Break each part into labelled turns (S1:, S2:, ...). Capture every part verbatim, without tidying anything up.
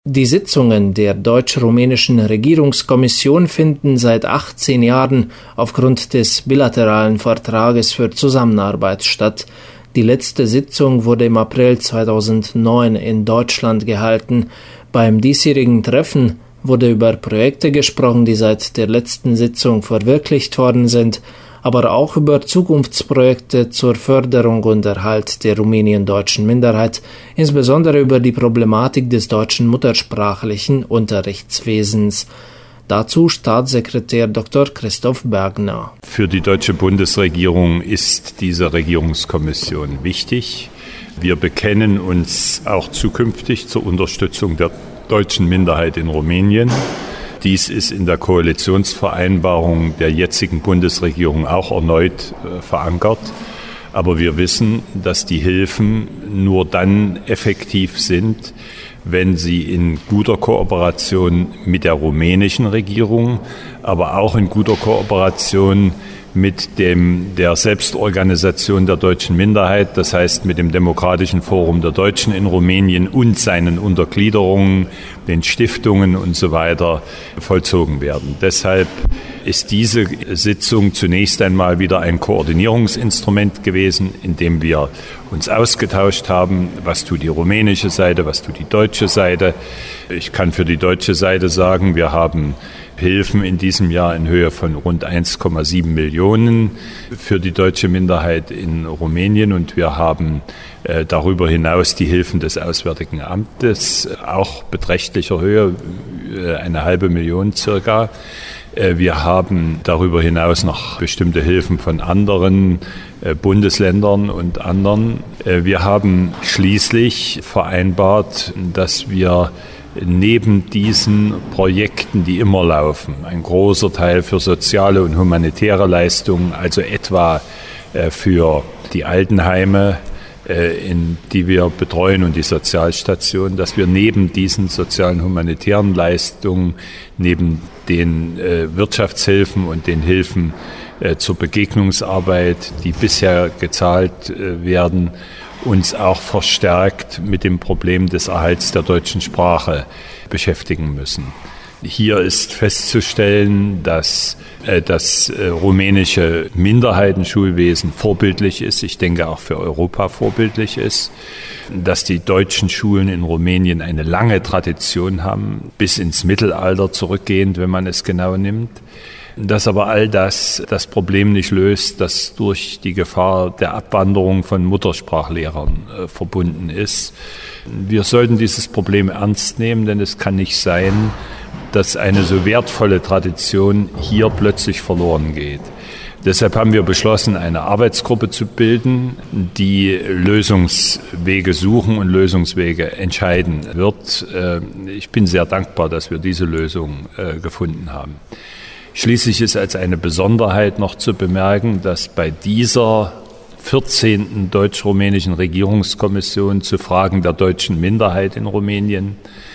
S1: Die Sitzungen der deutsch-rumänischen Regierungskommission finden seit achtzehn Jahren aufgrund des bilateralen Vertrages für Zusammenarbeit statt. Die letzte Sitzung wurde im April zweitausendneun in Deutschland gehalten. Beim diesjährigen Treffen wurde über Projekte gesprochen, die seit der letzten Sitzung verwirklicht worden sind, aber auch über Zukunftsprojekte zur Förderung und Erhalt der rumänien-deutschen Minderheit, insbesondere über die Problematik des deutschen muttersprachlichen Unterrichtswesens. Dazu Staatssekretär Doktor Christoph Bergner.
S2: Für die deutsche Bundesregierung ist diese Regierungskommission wichtig. Wir bekennen uns auch zukünftig zur Unterstützung der deutschen Minderheit in Rumänien. Dies ist in der Koalitionsvereinbarung der jetzigen Bundesregierung auch erneut äh, verankert. Aber wir wissen, dass die Hilfen nur dann effektiv sind, wenn sie in guter Kooperation mit der rumänischen Regierung, aber auch in guter Kooperation mit dem, der Selbstorganisation der deutschen Minderheit, das heißt mit dem Demokratischen Forum der Deutschen in Rumänien und seinen Untergliederungen, den Stiftungen und so weiter vollzogen werden. Deshalb ist diese Sitzung zunächst einmal wieder ein Koordinierungsinstrument gewesen, in dem wir uns ausgetauscht haben, was tut die rumänische Seite, was tut die deutsche Seite. Ich kann für die deutsche Seite sagen, wir haben Hilfen in diesem Jahr in Höhe von rund eins Komma sieben Millionen für die deutsche Minderheit in Rumänien und wir haben äh, darüber hinaus die Hilfen des Auswärtigen Amtes, auch beträchtlicher Höhe, äh, eine halbe Million circa. Äh, wir haben darüber hinaus noch bestimmte Hilfen von anderen äh, Bundesländern und anderen. Äh, wir haben schließlich vereinbart, dass wir neben diesen Projekten, die immer laufen, ein großer Teil für soziale und humanitäre Leistungen, also etwa äh, für die Altenheime, äh, in die wir betreuen und die Sozialstationen, dass wir neben diesen sozialen humanitären Leistungen, neben den äh, Wirtschaftshilfen und den Hilfen äh, zur Begegnungsarbeit, die bisher gezahlt äh, werden, uns auch verstärkt mit dem Problem des Erhalts der deutschen Sprache beschäftigen müssen. Hier ist festzustellen, dass äh, das äh, rumänische Minderheitenschulwesen vorbildlich ist, ich denke auch für Europa vorbildlich ist, dass die deutschen Schulen in Rumänien eine lange Tradition haben, bis ins Mittelalter zurückgehend, wenn man es genau nimmt. Dass aber all das das Problem nicht löst, das durch die Gefahr der Abwanderung von Muttersprachlehrern äh, verbunden ist. Wir sollten dieses Problem ernst nehmen, denn es kann nicht sein, dass eine so wertvolle Tradition hier plötzlich verloren geht. Deshalb haben wir beschlossen, eine Arbeitsgruppe zu bilden, die Lösungswege suchen und Lösungswege entscheiden wird. Äh, ich bin sehr dankbar, dass wir diese Lösung äh, gefunden haben. Schließlich ist als eine Besonderheit noch zu bemerken, dass bei dieser vierzehnten deutsch-rumänischen Regierungskommission zu Fragen der deutschen Minderheit in Rumänien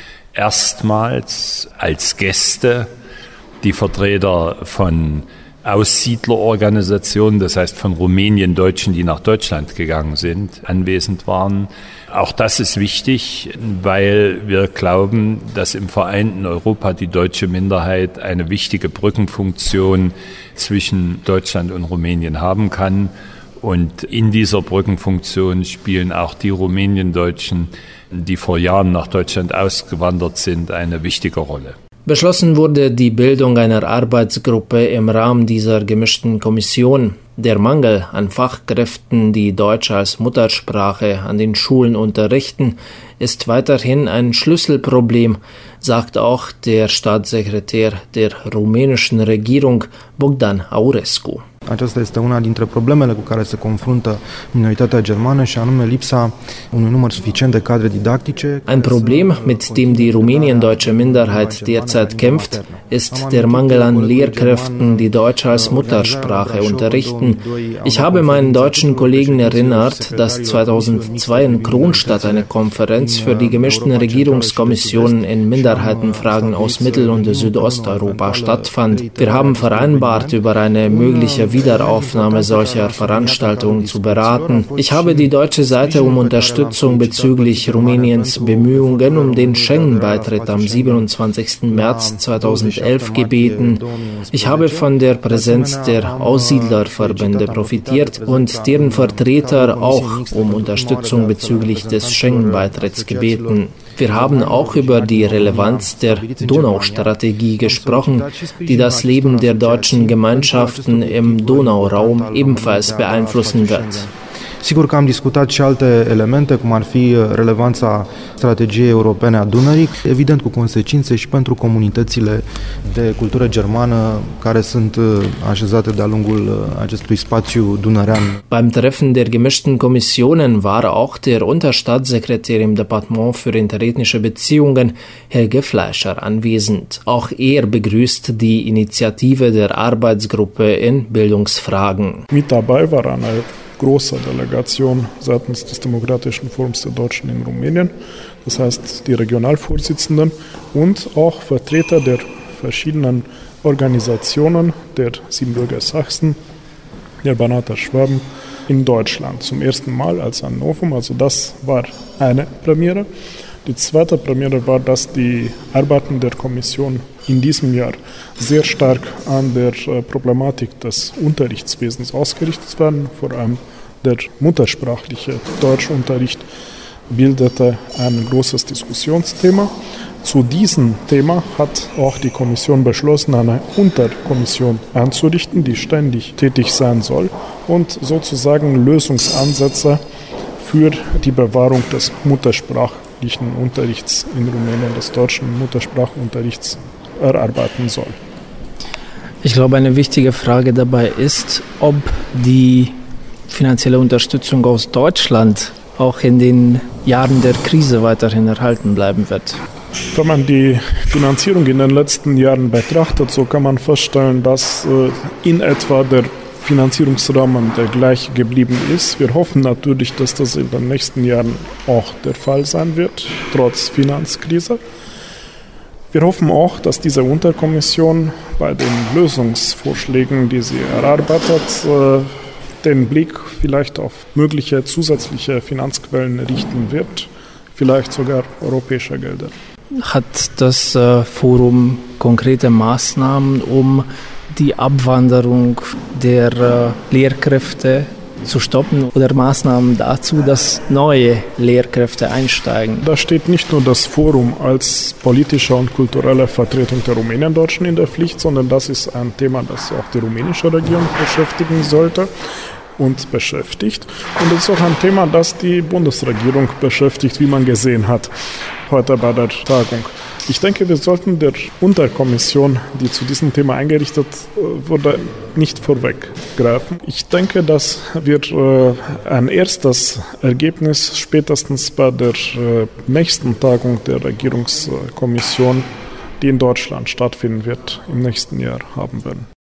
S2: erstmals als Gäste die Vertreter von Aussiedlerorganisationen, das heißt von Rumänien-Deutschen, die nach Deutschland gegangen sind, anwesend waren. Auch das ist wichtig, weil wir glauben, dass im vereinten Europa die deutsche Minderheit eine wichtige Brückenfunktion zwischen Deutschland und Rumänien haben kann. Und in dieser Brückenfunktion spielen auch die Rumänien-Deutschen, die vor Jahren nach Deutschland ausgewandert sind, eine wichtige Rolle.
S1: Beschlossen wurde die Bildung einer Arbeitsgruppe im Rahmen dieser gemischten Kommission. Der Mangel an Fachkräften, die Deutsch als Muttersprache an den Schulen unterrichten, ist weiterhin ein Schlüsselproblem, sagt auch der Staatssekretär der rumänischen Regierung Bogdan Aurescu.
S3: Aceasta este una dintre problemele cu care se confruntă minoritatea germană și anume lipsa unui număr suficient de cadre didactice.
S1: Ein Problem, mit dem die rumänien-deutsche Minderheit derzeit kämpft, ist der Mangel an Lehrkräften, die Deutsch als Muttersprache unterrichten. Ich habe meinen deutschen Kollegen erinnert, dass zweitausendzwei in Kronstadt eine Konferenz für die gemischten Regierungskommissionen in Minderheitenfragen aus Mittel- und Südosteuropa stattfand. Wir haben vereinbart, über eine mögliche Wiederaufnahme solcher Veranstaltungen zu beraten. Ich habe die deutsche Seite um Unterstützung bezüglich Rumäniens Bemühungen um den Schengen-Beitritt am siebenundzwanzigsten März zweitausendelf gebeten. Ich habe von der Präsenz der Aussiedlerverbände profitiert und deren Vertreter auch um Unterstützung bezüglich des Schengen-Beitritts gebeten. Wir haben auch über die Relevanz der Donaustrategie gesprochen, die das Leben der deutschen Gemeinschaften im Donauraum ebenfalls beeinflussen wird.
S3: Sigur că am discutat și alte elemente, cum ar fi relevanța strategiei europene a Dunării, evident cu consecințe și pentru comunitățile de cultură germană care sunt așezate de-a lungul acestui spațiu dunărean.
S1: Beim Treffen der gemischten Kommissionen war auch der Unterstaatssekretär im Departement für interethnische Beziehungen, Helge Fleischer, anwesend. Auch er begrüßt die Initiative der Arbeitsgruppe in Bildungsfragen.
S4: Mit dabei war eine große Delegation seitens des Demokratischen Forums der Deutschen in Rumänien, das heißt die Regionalvorsitzenden und auch Vertreter der verschiedenen Organisationen der Siebenbürger Sachsen, der Banater Schwaben in Deutschland. Zum ersten Mal als ein Novum, also das war eine Premiere. Die zweite Premiere war, dass die Arbeiten der Kommission in diesem Jahr sehr stark an der Problematik des Unterrichtswesens ausgerichtet werden. Vor allem der muttersprachliche Deutschunterricht bildete ein großes Diskussionsthema. Zu diesem Thema hat auch die Kommission beschlossen, eine Unterkommission einzurichten, die ständig tätig sein soll und sozusagen Lösungsansätze für die Bewahrung des muttersprachlichen Unterrichts in Rumänien, des deutschen Muttersprachunterrichts erarbeiten soll.
S1: Ich glaube, eine wichtige Frage dabei ist, ob die finanzielle Unterstützung aus Deutschland auch in den Jahren der Krise weiterhin erhalten bleiben wird.
S4: Wenn man die Finanzierung in den letzten Jahren betrachtet, so kann man feststellen, dass äh, in etwa der Finanzierungsrahmen der gleich geblieben ist. Wir hoffen natürlich, dass das in den nächsten Jahren auch der Fall sein wird, trotz Finanzkrise. Wir hoffen auch, dass diese Unterkommission bei den Lösungsvorschlägen, die sie erarbeitet, äh, den Blick vielleicht auf mögliche zusätzliche Finanzquellen richten wird, vielleicht sogar europäische Gelder.
S1: Hat das äh, Forum konkrete Maßnahmen, um die Abwanderung der äh, Lehrkräfte zu stoppen oder Maßnahmen dazu, dass neue Lehrkräfte einsteigen?
S4: Da steht nicht nur das Forum als politische und kulturelle Vertretung der Rumäniendeutschen in der Pflicht, sondern das ist ein Thema, das auch die rumänische Regierung beschäftigen sollte und beschäftigt. Und es ist auch ein Thema, das die Bundesregierung beschäftigt, wie man gesehen hat heute bei der Tagung. Ich denke, wir sollten der Unterkommission, die zu diesem Thema eingerichtet wurde, nicht vorweggreifen. Ich denke, dass wir äh, ein erstes Ergebnis spätestens bei der äh, nächsten Tagung der Regierungskommission, die in Deutschland stattfinden wird, im nächsten Jahr haben werden.